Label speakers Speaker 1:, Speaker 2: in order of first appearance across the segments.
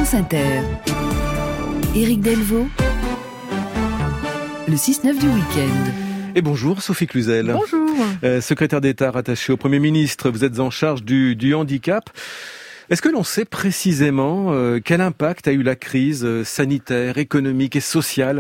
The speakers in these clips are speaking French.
Speaker 1: France Inter. Éric Delvaux, le 6-9 du week-end.
Speaker 2: Et bonjour Sophie Cluzel.
Speaker 3: Bonjour.
Speaker 2: Secrétaire d'État rattachée au Premier ministre, vous êtes en charge du handicap. Est-ce que l'on sait précisément quel impact a eu la crise sanitaire, économique et sociale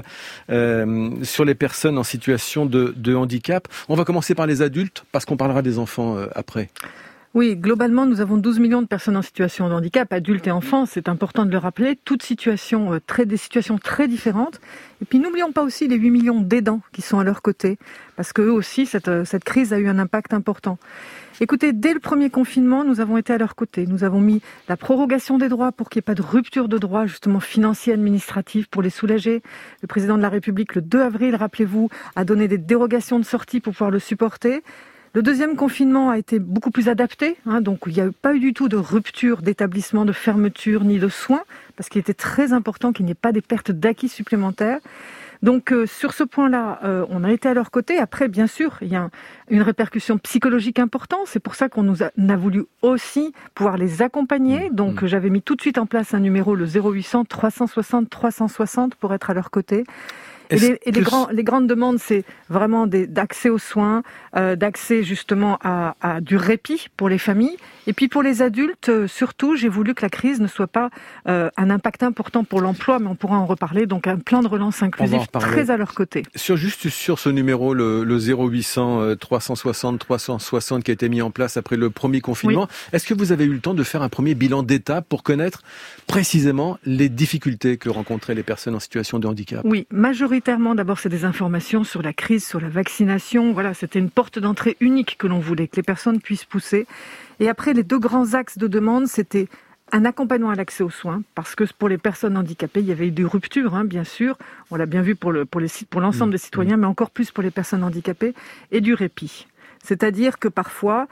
Speaker 2: sur les personnes en situation de handicap ? On va commencer par les adultes parce qu'on parlera des enfants après.
Speaker 3: Oui, globalement, nous avons 12 millions de personnes en situation de handicap, adultes et enfants, c'est important de le rappeler, toutes situations, des situations très différentes. Et puis n'oublions pas aussi les 8 millions d'aidants qui sont à leur côté, parce qu'eux aussi, cette crise a eu un impact important. Écoutez, dès le premier confinement, nous avons été à leur côté. Nous avons mis la prorogation des droits pour qu'il n'y ait pas de rupture de droits, justement financiers, administratifs, pour les soulager. Le président de la République, le 2 avril, rappelez-vous, a donné des dérogations de sortie pour pouvoir le supporter. Le deuxième confinement a été beaucoup plus adapté, donc il n'y a pas eu du tout de rupture d'établissement, de fermeture ni de soins, parce qu'il était très important qu'il n'y ait pas des pertes d'acquis supplémentaires. Donc sur ce point-là, on a été à leur côté. Après, bien sûr, il y a une répercussion psychologique importante. C'est pour ça qu'on a voulu aussi pouvoir les accompagner. Donc j'avais mis tout de suite en place un numéro, le 0800 360 360, pour être à leur côté. Et les grandes demandes, c'est vraiment d'accès aux soins, d'accès justement à du répit pour les familles. Et puis pour les adultes, surtout, j'ai voulu que la crise ne soit pas un impact important pour l'emploi, mais on pourra en reparler. Donc un plan de relance inclusif très à leur côté.
Speaker 2: Juste sur ce numéro, le 0800 360 360 qui a été mis en place après le premier confinement, oui. Est-ce que vous avez eu le temps de faire un premier bilan d'étape pour connaître précisément les difficultés que rencontraient les personnes en situation de handicap ?
Speaker 3: Oui, majoritairement, d'abord, c'est des informations sur la crise, sur la vaccination. Voilà, c'était une porte d'entrée unique que l'on voulait, que les personnes puissent pousser. Et après, les deux grands axes de demande, c'était un accompagnement à l'accès aux soins, parce que pour les personnes handicapées, il y avait eu des ruptures, bien sûr. On l'a bien vu pour l'ensemble des citoyens, mais encore plus pour les personnes handicapées, et du répit. C'est-à-dire que parfois,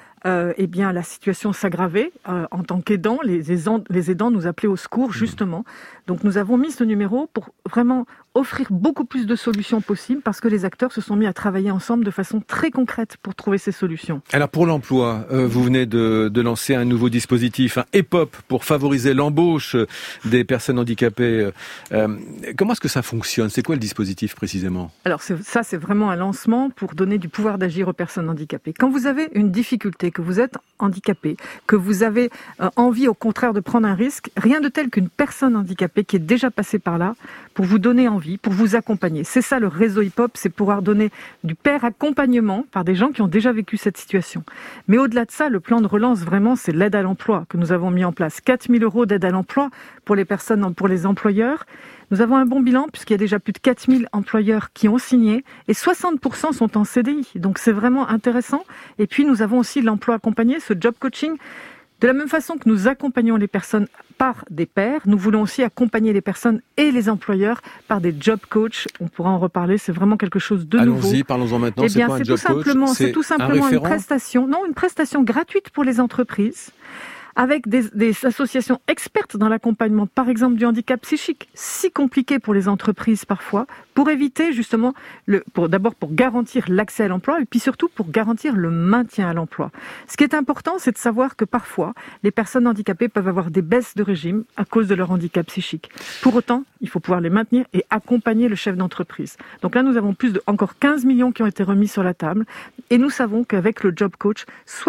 Speaker 3: la situation s'aggravait. En tant qu'aidants, les aidants nous appelaient au secours, justement. Donc nous avons mis ce numéro pour vraiment offrir beaucoup plus de solutions possibles, parce que les acteurs se sont mis à travailler ensemble de façon très concrète pour trouver ces solutions.
Speaker 2: Alors pour l'emploi, vous venez de lancer un nouveau dispositif, un EPOP, pour favoriser l'embauche des personnes handicapées. Comment est-ce que ça fonctionne ? C'est quoi le dispositif précisément ?
Speaker 3: Alors c'est vraiment un lancement pour donner du pouvoir d'agir aux personnes handicapées. Quand vous avez une difficulté, que vous êtes handicapé, que vous avez envie au contraire de prendre un risque, rien de tel qu'une personne handicapée qui est déjà passée par là pour vous donner envie, pour vous accompagner. C'est ça le réseau HIPOP, c'est pouvoir donner du pair accompagnement par des gens qui ont déjà vécu cette situation. Mais au-delà de ça, le plan de relance, vraiment, c'est l'aide à l'emploi que nous avons mis en place. 4 000 € d'aide à l'emploi pour les personnes, pour les employeurs. Nous avons un bon bilan puisqu'il y a déjà plus de 4 000 employeurs qui ont signé et 60% sont en CDI. Donc c'est vraiment intéressant. Et puis nous avons aussi l'emploi accompagné, ce job coaching. De la même façon que nous accompagnons les personnes par des pairs, nous voulons aussi accompagner les personnes et les employeurs par des job coachs. On pourra en reparler, c'est vraiment quelque chose de nouveau.
Speaker 2: Allons-y, parlons-en maintenant. C'est quoi un job coach ?
Speaker 3: C'est tout simplement une prestation gratuite pour les entreprises, avec des associations expertes dans l'accompagnement, par exemple du handicap psychique, si compliqué pour les entreprises parfois, pour éviter justement, d'abord pour garantir l'accès à l'emploi, et puis surtout pour garantir le maintien à l'emploi. Ce qui est important, c'est de savoir que parfois, les personnes handicapées peuvent avoir des baisses de régime à cause de leur handicap psychique. Pour autant, il faut pouvoir les maintenir et accompagner le chef d'entreprise. Donc là, nous avons encore 15 millions qui ont été remis sur la table, et nous savons qu'avec le job coach,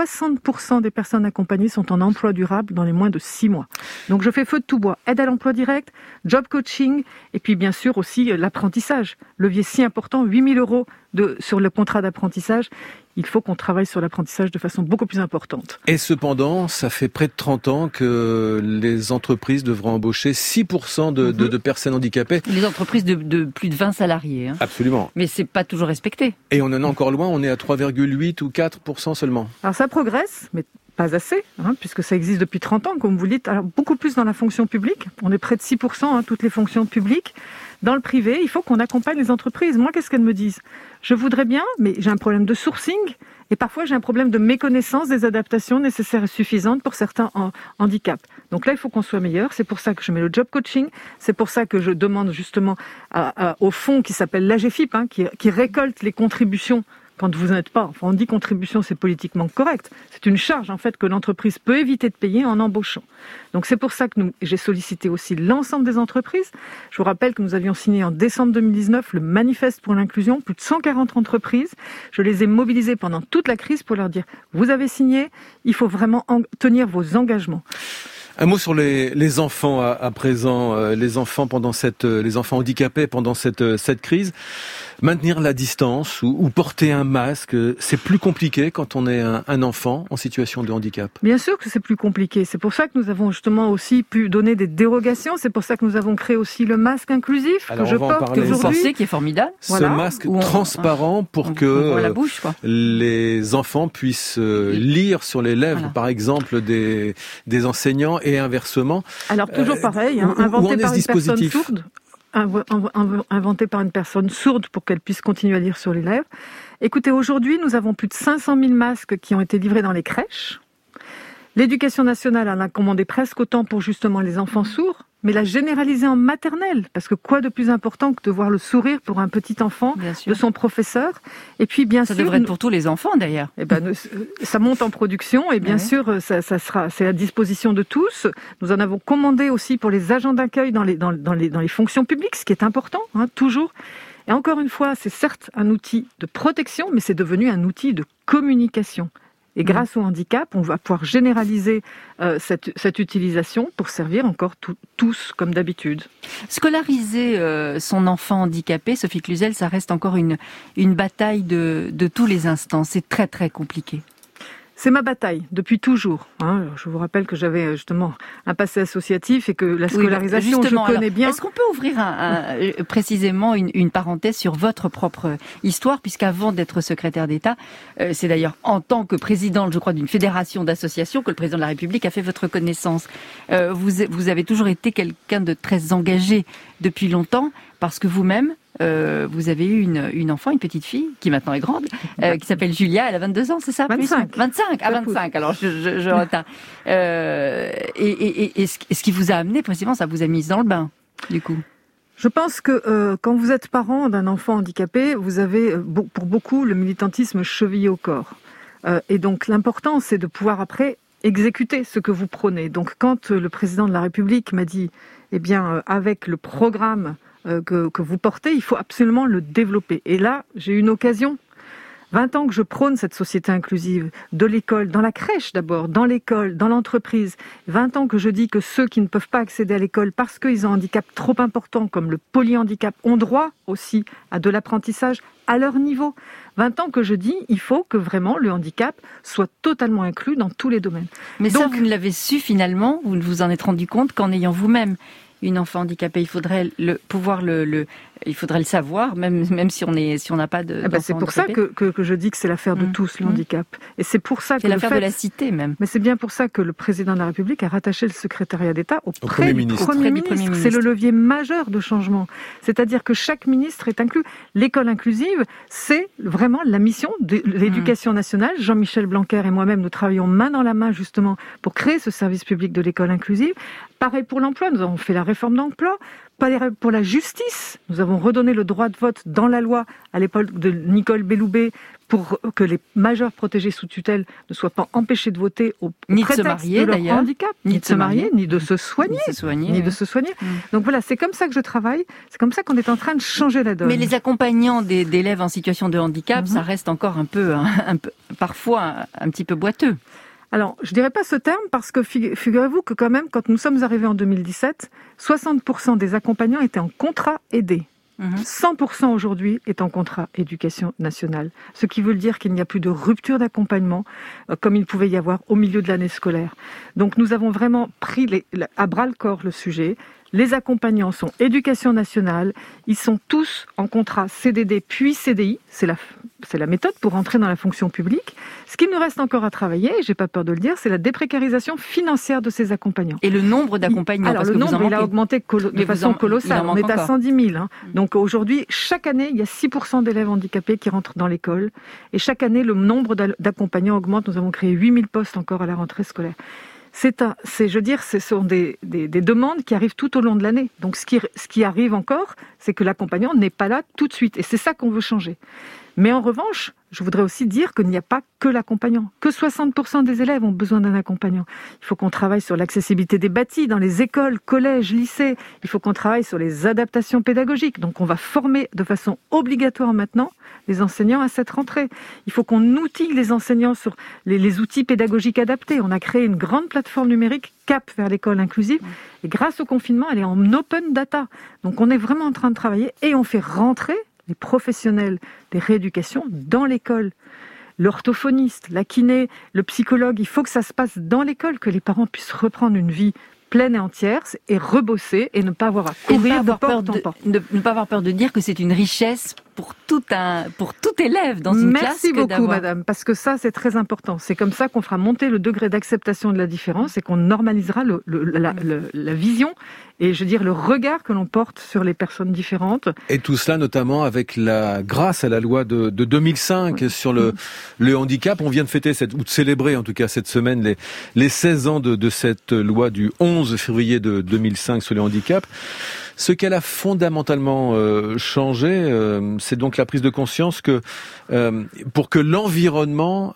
Speaker 3: 60% des personnes accompagnées sont en emploi durable dans les moins de 6 mois. Donc je fais feu de tout bois. Aide à l'emploi direct, job coaching, et puis bien sûr aussi l'apprentissage. Levier si important, 8 000 € sur le contrat d'apprentissage. Il faut qu'on travaille sur l'apprentissage de façon beaucoup plus importante.
Speaker 2: Et cependant, ça fait près de 30 ans que les entreprises devront embaucher 6% de personnes handicapées.
Speaker 4: Les entreprises de plus de 20 salariés.
Speaker 2: Absolument.
Speaker 4: Mais c'est pas toujours respecté.
Speaker 2: Et on en est encore loin, on est à 3,8 ou 4% seulement.
Speaker 3: Alors ça progresse, mais pas assez, puisque ça existe depuis 30 ans, comme vous le dites. Alors, beaucoup plus dans la fonction publique. On est près de 6%, toutes les fonctions publiques. Dans le privé, il faut qu'on accompagne les entreprises. Moi, qu'est-ce qu'elles me disent ? Je voudrais bien, mais j'ai un problème de sourcing. Et parfois, j'ai un problème de méconnaissance des adaptations nécessaires et suffisantes pour certains handicaps. Donc là, il faut qu'on soit meilleur. C'est pour ça que je mets le job coaching. C'est pour ça que je demande justement au fonds qui s'appelle l'AGFIP, qui récolte les contributions quand vous n'êtes pas, enfin on dit contribution, c'est politiquement correct, c'est une charge en fait que l'entreprise peut éviter de payer en embauchant. Donc c'est pour ça que j'ai sollicité aussi l'ensemble des entreprises. Je vous rappelle que nous avions signé en décembre 2019 le manifeste pour l'inclusion, plus de 140 entreprises. Je les ai mobilisées pendant toute la crise pour leur dire, vous avez signé, il faut vraiment tenir vos engagements.
Speaker 2: Un mot sur les enfants à présent, les enfants handicapés pendant cette crise. Maintenir la distance ou porter un masque, c'est plus compliqué quand on est un enfant en situation de handicap.
Speaker 3: Bien sûr que c'est plus compliqué. C'est pour ça que nous avons justement aussi pu donner des dérogations. C'est pour ça que nous avons créé aussi le masque inclusif que je porte
Speaker 4: que vous
Speaker 3: aujourd'hui.
Speaker 4: pensez qui est formidable.
Speaker 2: Ce masque transparent pour que
Speaker 4: la bouche, quoi.
Speaker 2: Les enfants puissent lire sur les lèvres, par exemple, des enseignants et inversement.
Speaker 3: Alors toujours pareil, inventé par une personne sourde. Inventé par une personne sourde pour qu'elle puisse continuer à lire sur les lèvres. Écoutez, aujourd'hui, nous avons plus de 500 000 masques qui ont été livrés dans les crèches. L'Éducation nationale en a commandé presque autant pour justement les enfants sourds, mais l'a généralisé en maternelle, parce que quoi de plus important que de voir le sourire pour un petit enfant de son professeur. Et puis bien sûr,
Speaker 4: ça devrait être pour tous les enfants d'ailleurs.
Speaker 3: Eh ben, ça monte en production et bien sûr, c'est à disposition de tous. Nous en avons commandé aussi pour les agents d'accueil dans les fonctions publiques, ce qui est important, toujours. Et encore une fois, c'est certes un outil de protection, mais c'est devenu un outil de communication. Et grâce au handicap, on va pouvoir généraliser cette utilisation pour servir encore tous comme d'habitude.
Speaker 4: Scolariser son enfant handicapé, Sophie Cluzel, ça reste encore une bataille de tous les instants. C'est très très compliqué.
Speaker 3: C'est ma bataille, depuis toujours. Je vous rappelle que j'avais justement un passé associatif et que la scolarisation, je connais bien.
Speaker 4: Est-ce qu'on peut ouvrir précisément une parenthèse sur votre propre histoire, puisqu'avant d'être secrétaire d'État, c'est d'ailleurs en tant que présidente, je crois, d'une fédération d'associations que le président de la République a fait votre connaissance. Vous avez toujours été quelqu'un de très engagé depuis longtemps, parce que vous-même, vous avez eu une enfant, une petite fille, qui maintenant est grande, qui s'appelle Julia, elle a 22 ans, c'est ça?
Speaker 3: 25.
Speaker 4: 25, alors je retard. Et ce qui vous a amené, précisément, ça vous a mise dans le bain, du coup.
Speaker 3: Je pense que quand vous êtes parent d'un enfant handicapé, vous avez, pour beaucoup, le militantisme chevillé au corps. Et donc l'important, c'est de pouvoir après exécuter ce que vous prônez. Donc quand le président de la République m'a dit, avec le programme que vous portez, il faut absolument le développer. Et là, j'ai eu une occasion. 20 ans que je prône cette société inclusive, de l'école, dans la crèche d'abord, dans l'école, dans l'entreprise. 20 ans que je dis que ceux qui ne peuvent pas accéder à l'école parce qu'ils ont un handicap trop important, comme le polyhandicap, ont droit aussi à de l'apprentissage à leur niveau. 20 ans que je dis, il faut que vraiment le handicap soit totalement inclus dans tous les domaines.
Speaker 4: Mais donc, ça, vous ne l'avez su finalement, vous ne vous en êtes rendu compte qu'en ayant vous-même une enfant handicapée, il faudrait il faudrait le savoir, même si on n'a pas de.
Speaker 3: C'est pour ça que je dis que c'est l'affaire de tous, le handicap. Et c'est pour ça que
Speaker 4: c'est l'affaire de la cité même.
Speaker 3: Mais c'est bien pour ça que le président de la République a rattaché le secrétariat d'État au Premier ministre. C'est le levier majeur de changement. C'est-à-dire que chaque ministre est inclus. L'école inclusive, c'est vraiment la mission de l'Éducation nationale. Jean-Michel Blanquer et moi-même, nous travaillons main dans la main justement pour créer ce service public de l'école inclusive. Pareil pour l'emploi, nous avons fait la réforme d'emploi. Pour la justice, nous avons redonné le droit de vote dans la loi à l'époque de Nicole Belloubet pour que les majeurs protégés sous tutelle ne soient pas empêchés de voter au prétexte de leur handicap, ni de se marier, ni de se soigner. Donc voilà, c'est comme ça que je travaille, c'est comme ça qu'on est en train de changer la donne.
Speaker 4: Mais les accompagnants d'élèves en situation de handicap, ça reste encore un peu parfois un petit peu boiteux.
Speaker 3: Alors, je dirais pas ce terme parce que figurez-vous que quand même, quand nous sommes arrivés en 2017, 60% des accompagnants étaient en contrat aidé. 100% aujourd'hui est en contrat éducation nationale. Ce qui veut dire qu'il n'y a plus de rupture d'accompagnement comme il pouvait y avoir au milieu de l'année scolaire. Donc nous avons vraiment pris à bras-le-corps le sujet. Les accompagnants sont éducation nationale, ils sont tous en contrat CDD puis CDI, c'est la méthode pour entrer dans la fonction publique. Ce qu'il nous reste encore à travailler, et j'ai pas peur de le dire, c'est la déprécarisation financière de ces accompagnants.
Speaker 4: Et le nombre d'accompagnants,
Speaker 3: alors le nombre, il a augmenté de façon colossale, on est à 110 000. Donc aujourd'hui, chaque année, il y a 6% d'élèves handicapés qui rentrent dans l'école, et chaque année, le nombre d'accompagnants augmente, nous avons créé 8 000 postes encore à la rentrée scolaire. Ce sont des demandes qui arrivent tout au long de l'année. Donc, ce qui arrive encore, c'est que l'accompagnant n'est pas là tout de suite. Et c'est ça qu'on veut changer. Mais en revanche, je voudrais aussi dire qu'il n'y a pas que l'accompagnant, que 60% des élèves ont besoin d'un accompagnant. Il faut qu'on travaille sur l'accessibilité des bâtis dans les écoles, collèges, lycées. Il faut qu'on travaille sur les adaptations pédagogiques. Donc on va former de façon obligatoire maintenant les enseignants à cette rentrée. Il faut qu'on outille les enseignants sur les outils pédagogiques adaptés. On a créé une grande plateforme numérique, Cap vers l'école inclusive, et grâce au confinement, elle est en open data. Donc on est vraiment en train de travailler et on fait rentrer les professionnels des rééducations dans l'école. L'orthophoniste, la kiné, le psychologue, il faut que ça se passe dans l'école, que les parents puissent reprendre une vie pleine et entière et rebosser et ne pas avoir à courir de porte en porte.
Speaker 4: Ne pas avoir peur de dire que c'est une richesse pour tout élève dans une classe.
Speaker 3: Merci beaucoup, madame, parce que ça, c'est très important. C'est comme ça qu'on fera monter le degré d'acceptation de la différence et qu'on normalisera la vision et, je veux dire, le regard que l'on porte sur les personnes différentes.
Speaker 2: Et tout cela, notamment, grâce à la loi de 2005 sur le handicap. On vient de fêter ou de célébrer, en tout cas, cette semaine, les 16 ans de cette loi du 11 février de 2005 sur le handicap. Ce qu'elle a fondamentalement changé, c'est donc la prise de conscience que pour que l'environnement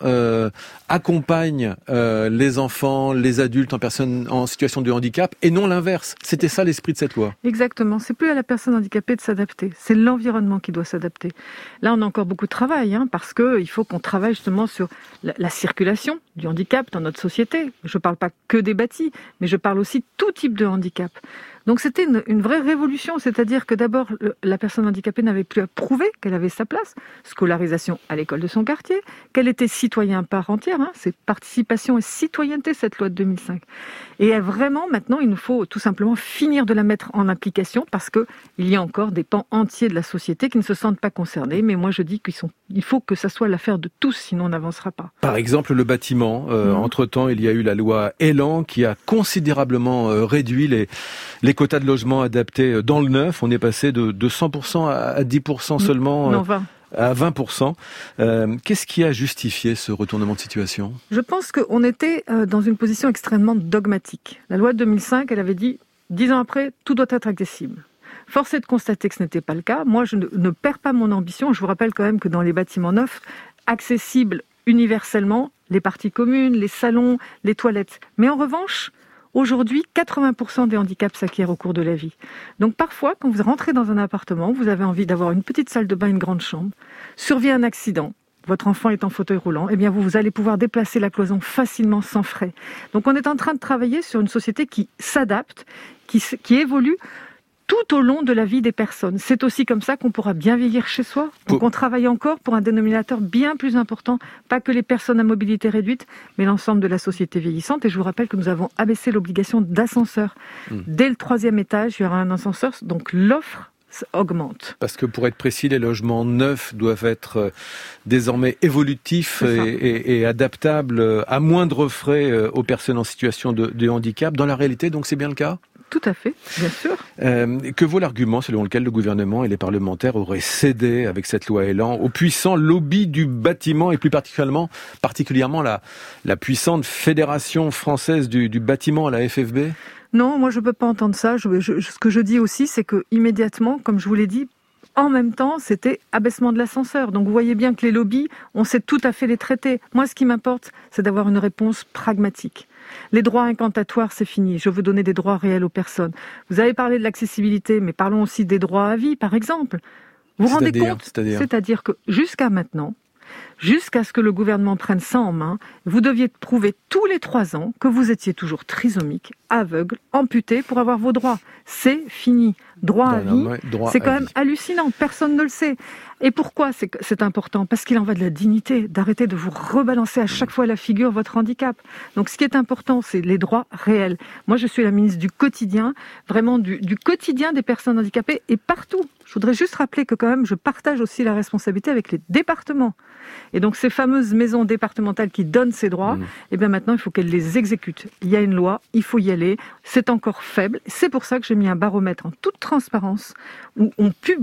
Speaker 2: accompagne les enfants, les adultes en situation de handicap, et non l'inverse. C'était ça l'esprit de cette loi.
Speaker 3: Exactement. C'est plus à la personne handicapée de s'adapter. C'est l'environnement qui doit s'adapter. Là, on a encore beaucoup de travail, parce que il faut qu'on travaille justement sur la circulation du handicap dans notre société. Je ne parle pas que des bâtis, mais je parle aussi de tout type de handicap. Donc c'était une vraie révolution, c'est-à-dire que d'abord, la personne handicapée n'avait plus à prouver qu'elle avait sa place, scolarisation à l'école de son quartier, qu'elle était citoyen part entière, c'est participation et citoyenneté, cette loi de 2005. Et vraiment, maintenant, il nous faut tout simplement finir de la mettre en application parce qu'il y a encore des pans entiers de la société qui ne se sentent pas concernés, mais moi je dis qu'il faut que ça soit l'affaire de tous, sinon on n'avancera pas.
Speaker 2: Par exemple, le bâtiment, entre-temps, il y a eu la loi Elan qui a considérablement réduit les quotas de logement adaptés dans le neuf. On est passé de 100% à 10% seulement.
Speaker 3: Non, 20.
Speaker 2: À 20%. Qu'est-ce qui a justifié ce retournement de situation ?
Speaker 3: Je pense qu'on était dans une position extrêmement dogmatique. La loi de 2005, elle avait dit, 10 ans après, tout doit être accessible. Force est de constater que ce n'était pas le cas. Moi, je ne perds pas mon ambition. Je vous rappelle quand même que dans les bâtiments neufs, accessibles universellement, les parties communes, les salons, les toilettes. Mais en revanche, aujourd'hui, 80% des handicaps s'acquièrent au cours de la vie. Donc parfois, quand vous rentrez dans un appartement, vous avez envie d'avoir une petite salle de bain, une grande chambre, survient un accident, votre enfant est en fauteuil roulant, eh bien vous allez pouvoir déplacer la cloison facilement, sans frais. Donc on est en train de travailler sur une société qui s'adapte, qui évolue tout au long de la vie des personnes. C'est aussi comme ça qu'on pourra bien vieillir chez soi. Donc on travaille encore pour un dénominateur bien plus important, pas que les personnes à mobilité réduite, mais l'ensemble de la société vieillissante. Et je vous rappelle que nous avons abaissé l'obligation d'ascenseur. Dès le 3e étage, il y aura un ascenseur, donc l'offre augmente.
Speaker 2: Parce que pour être précis, les logements neufs doivent être désormais évolutifs et adaptables à moindre frais aux personnes en situation de handicap. Dans la réalité, donc, c'est bien le cas ?
Speaker 3: Tout à fait, bien sûr.
Speaker 2: Que vaut l'argument selon lequel le gouvernement et les parlementaires auraient cédé avec cette loi Elan au puissant lobby du bâtiment et plus particulièrement la puissante Fédération française du bâtiment, la FFB ?
Speaker 3: Non, moi je ne peux pas entendre ça. Ce que je dis aussi, c'est que immédiatement, comme je vous l'ai dit, en même temps, c'était abaissement de l'ascenseur. Donc vous voyez bien que les lobbies, on sait tout à fait les traiter. Moi, ce qui m'importe, c'est d'avoir une réponse pragmatique. Les droits incantatoires, c'est fini. Je veux donner des droits réels aux personnes. Vous avez parlé de l'accessibilité, mais parlons aussi des droits à vie, par exemple. Vous vous rendez compte ? C'est-à-dire que jusqu'à maintenant, jusqu'à ce que le gouvernement prenne ça en main, vous deviez prouver tous les 3 ans que vous étiez toujours trisomique, aveugle, amputé pour avoir vos droits. C'est fini. Droit à vie, c'est quand même hallucinant. Personne ne le sait. Et pourquoi c'est important ? Parce qu'il en va de la dignité, d'arrêter de vous rebalancer à chaque fois à la figure votre handicap. Donc ce qui est important, c'est les droits réels. Moi, je suis la ministre du quotidien, vraiment du quotidien des personnes handicapées et partout. Je voudrais juste rappeler que quand même, je partage aussi la responsabilité avec les départements. Et donc ces fameuses maisons départementales qui donnent ces droits, eh bien maintenant, il faut qu'elles les exécutent. Il y a une loi, il faut y aller. C'est encore faible. C'est pour ça que j'ai mis un baromètre en toute transparence où on publie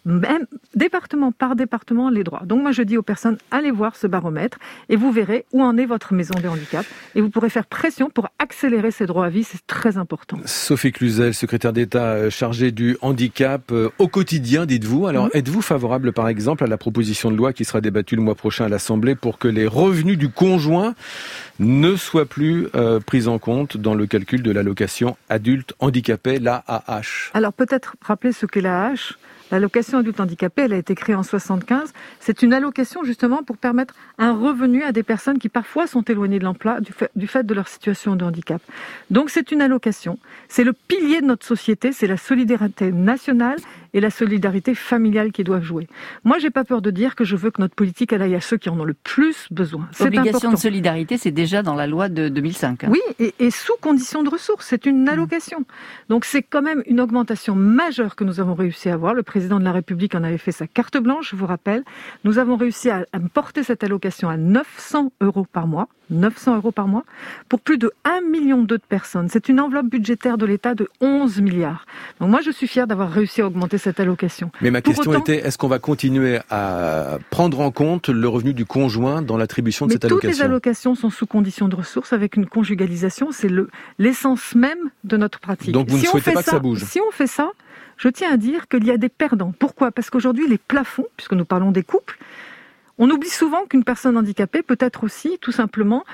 Speaker 3: même département par département, les droits. Donc moi je dis aux personnes, allez voir ce baromètre et vous verrez où en est votre maison de handicap et vous pourrez faire pression pour accélérer ces droits à vie, c'est très important.
Speaker 2: Sophie Cluzel, secrétaire d'État chargée du handicap au quotidien, dites-vous. Alors êtes-vous favorable par exemple à la proposition de loi qui sera débattue le mois prochain à l'Assemblée pour que les revenus du conjoint ne soient plus pris en compte dans le calcul de l'allocation adulte handicapé, l'AAH?
Speaker 3: Alors peut-être rappeler ce qu'est l'AAH. L'allocation adulte handicapé, elle a été créée en 1975. C'est une allocation justement pour permettre un revenu à des personnes qui parfois sont éloignées de l'emploi du fait de leur situation de handicap. Donc c'est une allocation. C'est le pilier de notre société, c'est la solidarité nationale et la solidarité familiale qui doivent jouer. Moi, j'ai pas peur de dire que je veux que notre politique elle aille à ceux qui en ont le plus besoin. C'est
Speaker 4: L'obligation
Speaker 3: important.
Speaker 4: de solidarité, c'est déjà dans la loi de 2005.
Speaker 3: Oui, et sous condition de ressources, c'est une allocation. Donc c'est quand même une augmentation majeure que nous avons réussi à avoir. Le président de la République en avait fait sa carte blanche, je vous rappelle. Nous avons réussi à porter cette allocation à 900 € par mois. 900 € par mois, pour plus de 1,2 million de personnes. C'est une enveloppe budgétaire de l'État de 11 milliards. Donc moi, je suis fière d'avoir réussi à augmenter cette allocation.
Speaker 2: Mais ma question était, est-ce qu'on va continuer à prendre en compte le revenu du conjoint dans l'attribution de cette allocation?
Speaker 3: Toutes les allocations sont sous condition de ressources avec une conjugalisation. C'est l'essence même de notre pratique.
Speaker 2: Donc vous ne souhaitez pas que ça bouge?
Speaker 3: Si on fait ça, je tiens à dire qu'il y a des perdants. Pourquoi? Parce qu'aujourd'hui, les plafonds, puisque nous parlons des couples, on oublie souvent qu'une personne handicapée peut être aussi, tout simplement,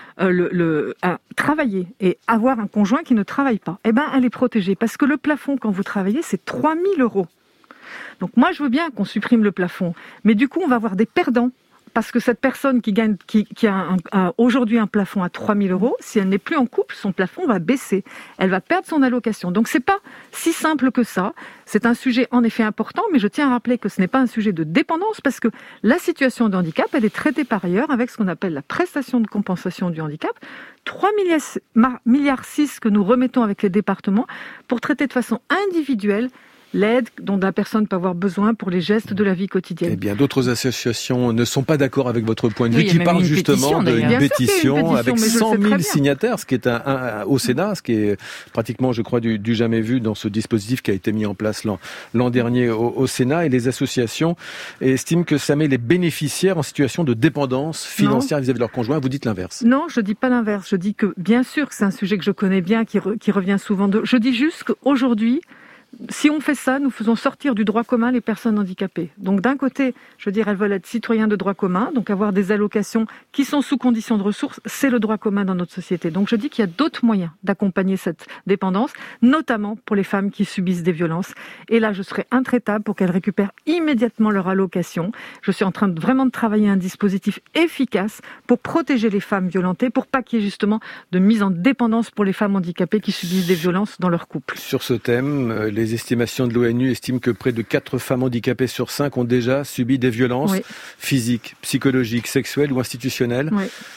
Speaker 3: travailler et avoir un conjoint qui ne travaille pas. Eh ben, elle est protégée parce que le plafond, quand vous travaillez, c'est 3 000 €. Donc moi, je veux bien qu'on supprime le plafond, mais du coup, on va avoir des perdants. Parce que cette personne qui a aujourd'hui un plafond à 3 000 €, si elle n'est plus en couple, son plafond va baisser. Elle va perdre son allocation. Donc c'est pas si simple que ça. C'est un sujet en effet important, mais je tiens à rappeler que ce n'est pas un sujet de dépendance parce que la situation de handicap, elle est traitée par ailleurs avec ce qu'on appelle la prestation de compensation du handicap. 3,6 milliards que nous remettons avec les départements pour traiter de façon individuelle l'aide dont la personne peut avoir besoin pour les gestes de la vie quotidienne.
Speaker 2: Eh bien, d'autres associations ne sont pas d'accord avec votre point de vue, qui parlent justement d'une pétition avec 100 000 signataires, ce qui est au Sénat, ce qui est pratiquement, je crois, du jamais vu dans ce dispositif qui a été mis en place l'an dernier au Sénat. Et les associations estiment que ça met les bénéficiaires en situation de dépendance financière vis-à-vis de leur conjoint. Vous dites l'inverse.
Speaker 3: Non, je dis pas l'inverse. Je dis que, bien sûr, que c'est un sujet que je connais bien, qui revient souvent. Je dis juste qu'aujourd'hui, si on fait ça, nous faisons sortir du droit commun les personnes handicapées. Donc d'un côté, je veux dire, elles veulent être citoyens de droit commun, donc avoir des allocations qui sont sous condition de ressources, c'est le droit commun dans notre société. Donc je dis qu'il y a d'autres moyens d'accompagner cette dépendance, notamment pour les femmes qui subissent des violences. Et là, je serai intraitable pour qu'elles récupèrent immédiatement leur allocation. Je suis en train de vraiment travailler un dispositif efficace pour protéger les femmes violentées, pour pas qu'il y ait justement de mise en dépendance pour les femmes handicapées qui subissent des violences dans leur couple.
Speaker 2: Sur ce thème, les estimations de l'ONU estiment que près de 4 femmes handicapées sur 5 ont déjà subi des violences physiques, psychologiques, sexuelles ou institutionnelles.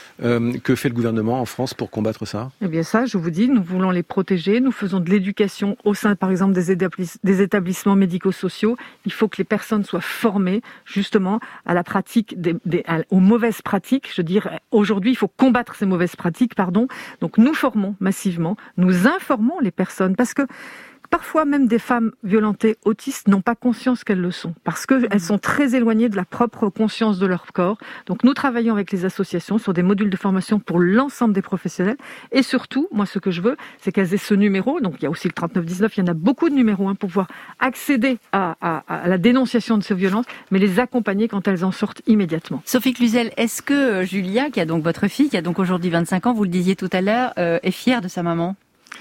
Speaker 2: Que fait le gouvernement en France pour combattre ça? Eh
Speaker 3: bien ça, je vous dis, nous voulons les protéger. Nous faisons de l'éducation au sein, par exemple, des établissements médico-sociaux. Il faut que les personnes soient formées justement à la pratique, aux mauvaises pratiques. Je veux dire, aujourd'hui, il faut combattre ces mauvaises pratiques, Donc nous formons massivement, nous informons les personnes parce que parfois, même des femmes violentées autistes n'ont pas conscience qu'elles le sont, parce qu'elles sont très éloignées de la propre conscience de leur corps. Donc nous travaillons avec les associations sur des modules de formation pour l'ensemble des professionnels. Et surtout, moi ce que je veux, c'est qu'elles aient ce numéro. Donc il y a aussi le 3919, il y en a beaucoup de numéros pour pouvoir accéder à la dénonciation de ces violences, mais les accompagner quand elles en sortent immédiatement.
Speaker 4: Sophie Cluzel, est-ce que Julia, qui a donc votre fille, qui a donc aujourd'hui 25 ans, vous le disiez tout à l'heure, est fière de sa maman ?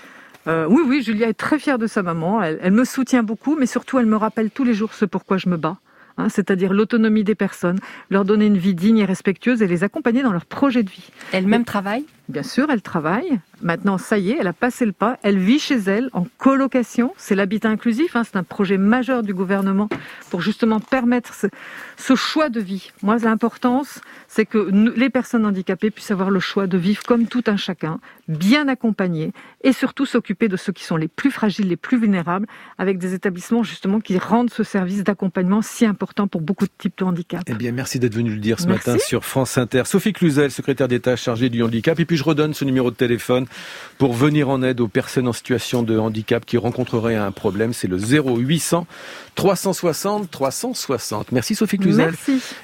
Speaker 3: Oui, Julia est très fière de sa maman. Elle me soutient beaucoup, mais surtout, elle me rappelle tous les jours ce pourquoi je me bats. C'est-à-dire l'autonomie des personnes, leur donner une vie digne et respectueuse et les accompagner dans leur projet de vie.
Speaker 4: Elle-même travaille ?
Speaker 3: Bien sûr, elle travaille. Maintenant, ça y est, elle a passé le pas. Elle vit chez elle en colocation. C'est l'habitat inclusif. C'est un projet majeur du gouvernement pour justement permettre ce choix de vie. Moi, l'importance, c'est que les personnes handicapées puissent avoir le choix de vivre comme tout un chacun, bien accompagnées et surtout s'occuper de ceux qui sont les plus fragiles, les plus vulnérables, avec des établissements justement qui rendent ce service d'accompagnement si important pour beaucoup de types de handicap.
Speaker 2: Eh bien, merci d'être venu le dire ce matin sur France Inter. Sophie Cluzel, secrétaire d'État chargée du handicap. Et puis, je redonne ce numéro de téléphone pour venir en aide aux personnes en situation de handicap qui rencontreraient un problème. C'est le 0800 360 360. Merci Sophie Cluzel.
Speaker 3: Merci.